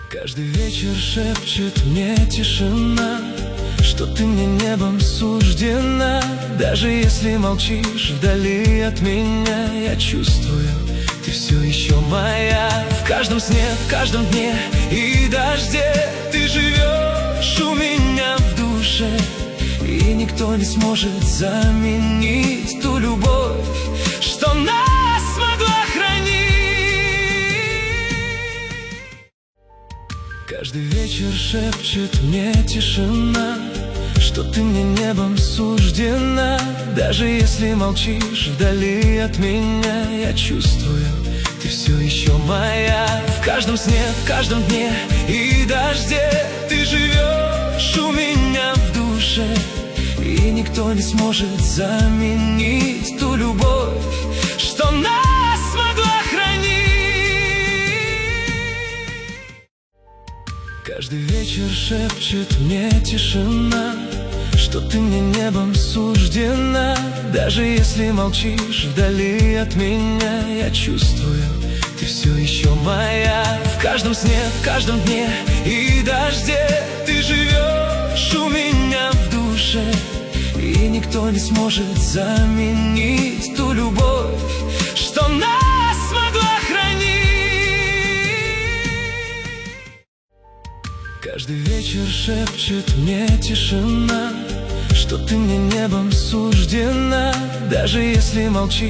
Каждый вечер шепчет мне тишина, что ты мне небом суждена. Даже если молчишь вдали от меня, я чувствую, ты все еще моя. В каждом сне, в каждом дне и дожде ты живешь у меня в душе, и никто не сможет заменить ту любовь, что нас смогла хранить. Каждый вечер шепчет мне тишина, что ты мне небом суждена. Даже если молчишь вдали от меня, я чувствую, ты все еще моя. В каждом сне, в каждом дне и дожде ты живешь у меня в душе, и никто не сможет заменить ту любовь, что нас смогла хранить. Каждый вечер шепчет мне тишина, что ты мне небом суждена. Даже если молчишь вдали от меня, я чувствую, ты все еще моя. В каждом сне, в каждом дне и дожде ты живешь у меня в душе, и никто не сможет заменить ту любовь, что нас смогла хранить. Каждый вечер шепчет мне тишина, что ты мне небом суждена. Даже если молчишь